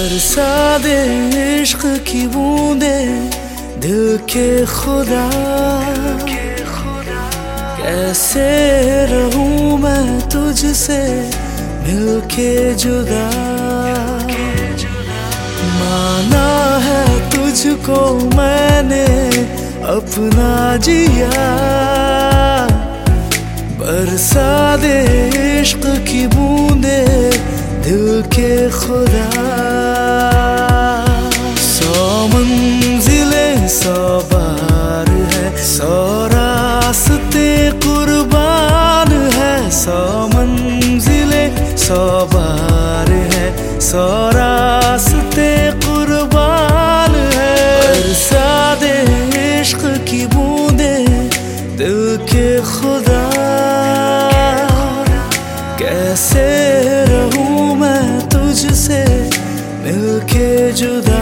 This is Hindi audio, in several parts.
बरसा दे इश्क की बूंदे दिल के खुदा, कैसे रहूं मैं तुझसे मिलके जुदा। माना है तुझको मैंने अपना जिया, बरसा दे इश्क की बूंदे दिल के खुदा। सौ मंजिले सौ बार है, सौ रास्ते कुर्बान है। सौ मंजिले सौ बार है, सौ रास्ते कुर्बान है। बरसा दे इश्क की बूंदे दिल के खुदा, कैसे रहूं मैं तुझसे मिलके जुदा।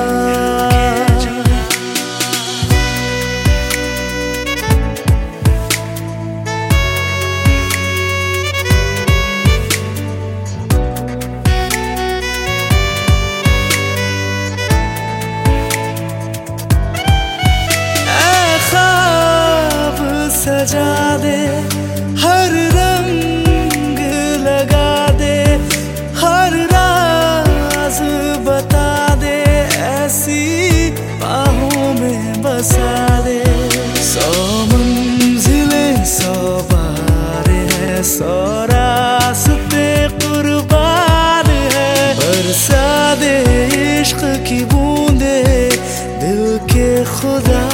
ऐ ख्वाब सजा दे, हर रंग लगा दे, हर राज बता दे, ऐसी बाहों में बसा दे। सौ मंजिले सौ बार है, सौ रास्ते कुर्बान है। बरसा दे इश्क की बूंदे दिल के खुदा,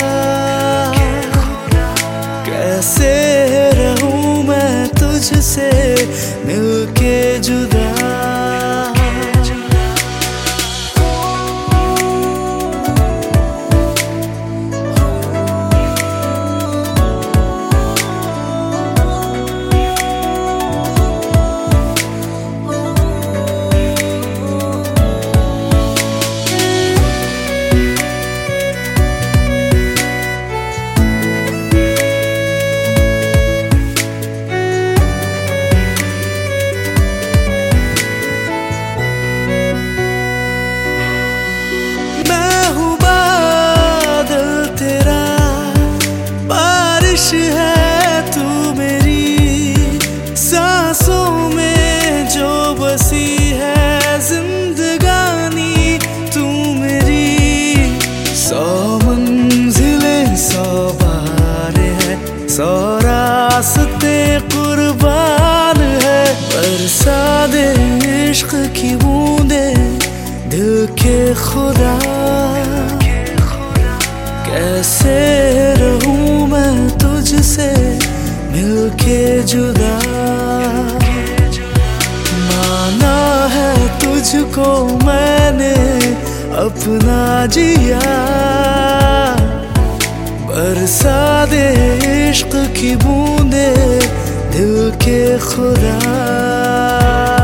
कैसे रहूं मैं तुझसे मिलके जुदा। है तू मेरी सांसों में जो बसी है, जिंदगानी तू मेरी। सौ मंजिले सौ बार है, सौ रास्ते कुर्बान है। बरसा दे इश्क की बूंदे दिल के खुदा, कैसे रहूं मैं तुझसे मिलके जुदा। माना है तुझको मैंने अपना जिया, बरसा दे इश्क की बूंदे दिल के खुदा।